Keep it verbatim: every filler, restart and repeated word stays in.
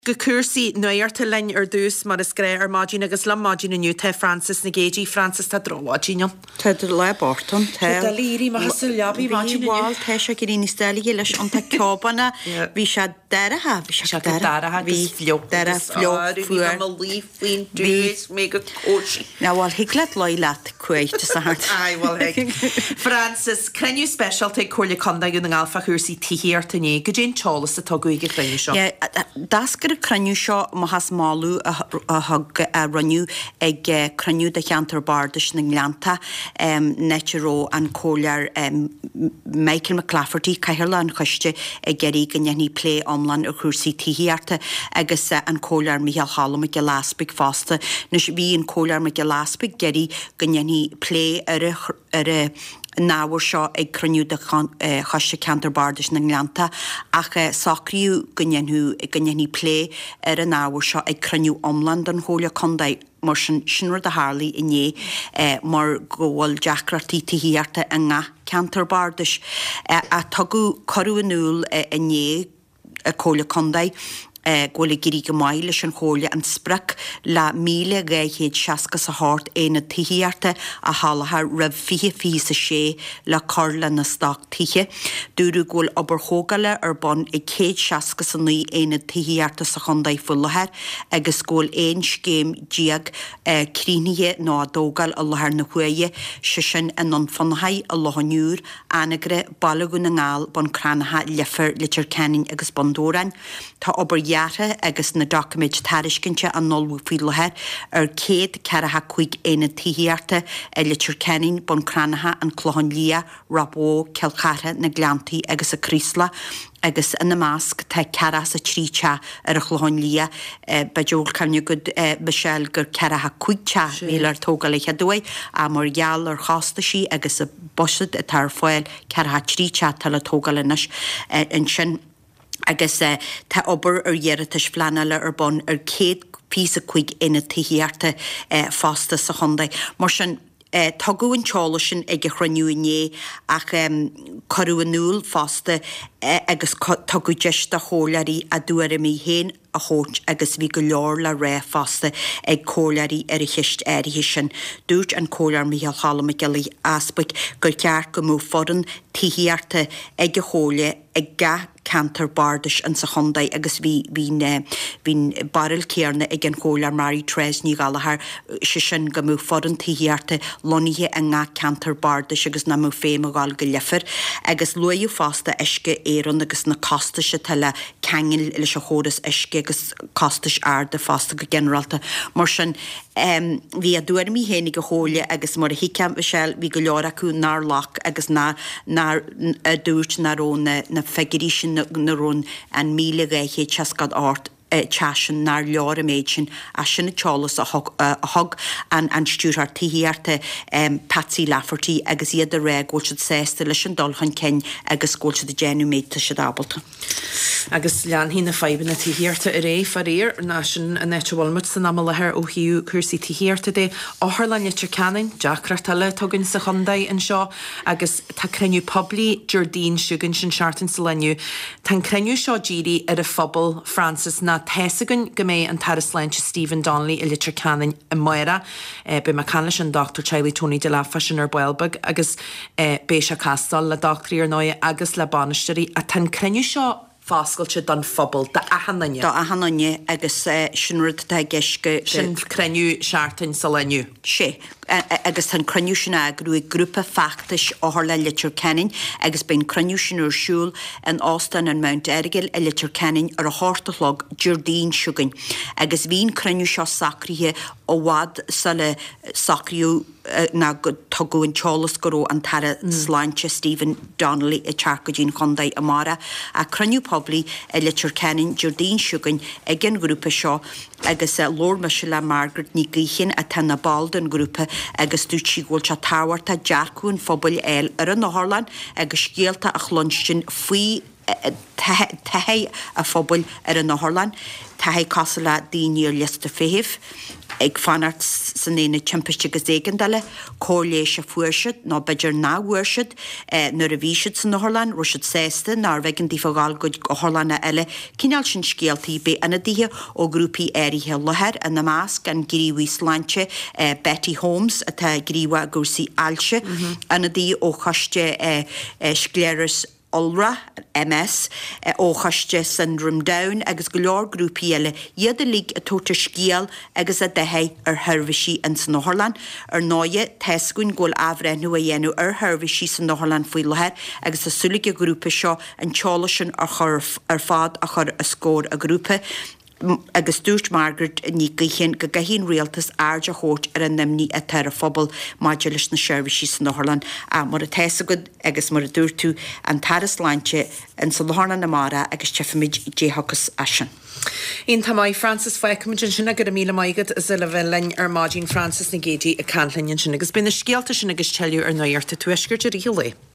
Gecursi nuirta lein ar dús mar is gré ar mágin agus le mágin aniu te Francis na géji Francis tá droágin. Teidir le borton te líri mar hasiljabi mágin wal te se gerin steli leis an ta cobana vi se deraha vi se deraha vi flio dera flio fuer ma leafin dus me go coach. Na wal higlet loilat queit sa hart. Ai wal hig. Francis, can you special take Corlia Conda yn ng alfa hwrsi tihir ta ni gydyn cholas a togu i gyda'n sio? Yeah, das gyda craniw sio mahas malw a hog a raniw ag craniw da chiantar bardys ng Lanta netero an Corliar Michael McClafferty caihirla an chysdi ag geri gynny'n play omlan o hwrsi tihir ta agos an Corliar Michael Hallam ag Glasbig fasta nes fi yn Corliar ag Glasbig geri gynny'n play ar y náwer seo ag cruniú de chaiste Canterbardis na Nglanta ach sacriú gynnyhu gynnyhu play ar an náwer seo ag cruniú omland an hólia condai mar sinur de Harley iné mar gohil Jackratí tihiarta a nga Canterbardis a tugu choruanúl iné a cólia condai Gwyli giri gymail leis an chólia an sprach la míle gaichéad siasca sa hort éna tihiarta a halaha raf fihe fi sa sé la carla na stach tihe. Dúru gwyl ober hógala ar bon i céad siasca sa nui éna tihiarta sa chondai fullahar agus gwyl ein sgéim diag crínihe ná dógal a lahar na huaie sisin an non fanhai a lohaniúr anagre balagun na ngal bon cranaha lefer litir canin agus bondoran. Tá ober Jara agus na document tariscinse an nolú fílathe ar céad cearatha chuig éna tihiarta a litir cenin bon cranaha an clohan lia rabó celchatha na glantaí agus a crísla agus in na másc tá cearas a trícha ar a chlohan lia bejol canne gud Michelle gur cearatha chuigcha mélar tógal leiche dói a mar geall ar chasta sí agus a bosad a tar foiil cearatha trícha tal a tógal inis in sin agus uh, tá ober ar dhéiritas flanala ar bon ar céad písa chuig ina tihiarta uh, fásta sa chondai. Mar sin Uh, Tagu an chála sin ag chraniú iné ach um, choruanúl fásta uh, agus tagu deista hólarí a dúar mi hén a hót agus bhí go leor le ré fásta ag cólarí ar a chiist éirithe sin. Dúirt an cólar Michael Hallam ag gelí aspaig gur cear go mú foran tihiarta ag a hóla ag ga Canterbardis an sa chondai agus bhí bhín baril céarna ag an cólar Mary Tres ní galahar sin go mú foran tihiarta loníthe a nga Canterbardis agus na mú féim a gáil go lefer agus luú fásta eisce éan agus na costa se tala cangil leis a chóras eisce agus costas arda fásta go generalta mar sin bhí a dúir mí hénig go hóla agus mar a hicam Michelle bhí go leor acu nar lach agus ná a dúirt narón na fegirí sin narón an míle gaichéad chascad ort chasin nar leor a méid sin a sinna chálas a hog an an stúrthar tihiarta Patsy Lafferty agus iad a ré góilsad sésta leis an dulchan cin agus góilsad a génú méid se dábalta. Agus lean hí na feiban na tihiarta a ré far éir ná sin a nete bhilmut san am lethir ó hiú chuirsaí tihiarta dé áthar le nitir canin Jackratala tugann sa chondai an seo agus tá creniu poblí Jardín siúgann sin seaartan sa leniu tá creniu seo ddíri ar a phobal Francis na Tesagan go mé an tarasleint Stephen Donnelly i litir canin i Moira be macanis an Doctor Charlie Tony de la Fashion ar Buelbag agus Béisha Castal le doctorí ar noia agus le banisteí a tan creniu seo fáscailte don phobal da ahananne. Da ahananne agus sinrad tá geisce sin creniu seaartain sa leniu. Sé agus tan creniu sin agrú i grúpa factis áthar le litir canin agus ben creniu sin ar siúl an Austin an Mount Ergil a litir canin ar a hórtalog Jardín siúgain agus bhín creniu seo sacrithe ó bhd sa le sacriú na tugu an chálas goró an tara sláinte Stephen Donnelly i Charcadín chondai amara a creniu poblí a litir canin Jardín siúgain ag an grúpa seo agus Lord Michelle Margaret ní gríchin a tanna baldan grúpa agus dúirt sí ghfuil se táhairta dearcún phobal eil ar an Northland agus scéalta a chlonstin faoi taithé a phobal ar an Northland taithé cosala daoine lista féhih ag fanart san éine timpiste go éigen daile, cóléis a fuirsid, ná beidir náhuiirsid nuair a bhísid san Norlan, rusid sésta, ná bheitgan dí fáil go Horlanna eile, cinál sin scéaltaí be ana díthe ó grúpaí éirithe lehead a na más gan gríomhí sláinte Betty Holmes atá gríomha gúsaí ailse, ana dí ó chaiste scléras Olra, M S, ó chaiste syndrome Down agus go leor grúpaí eile iad a líg a tóta scéal agus a dehé ar thuirmhaisí an san Norlan, ar náide teascún ggóil ábhreithniú a dhéanú ar thuirmhaisí san Norlan faoi lehead agus asúlaigh a grúpa seo an teála sin ar chur ar fád a chur a scór a grúpa. Agus dúirt Margaret ní gachéin go gahín rialtas airde a chót ar an nimní a tar a phobal maidir leis na seirbhísí san Norlan a mar a teasagad agus mar a dúirtú an taras láinte an san Norlan na mara agus tefamid déthachas asin. Ín tamáid Francis Feicimidin sinna gur a míle maigad is le bheitlein ar Máidín Francis na gédí a canlainn sin agus bina scéalta sin agus teú ar náirta tuisgurt a riolé.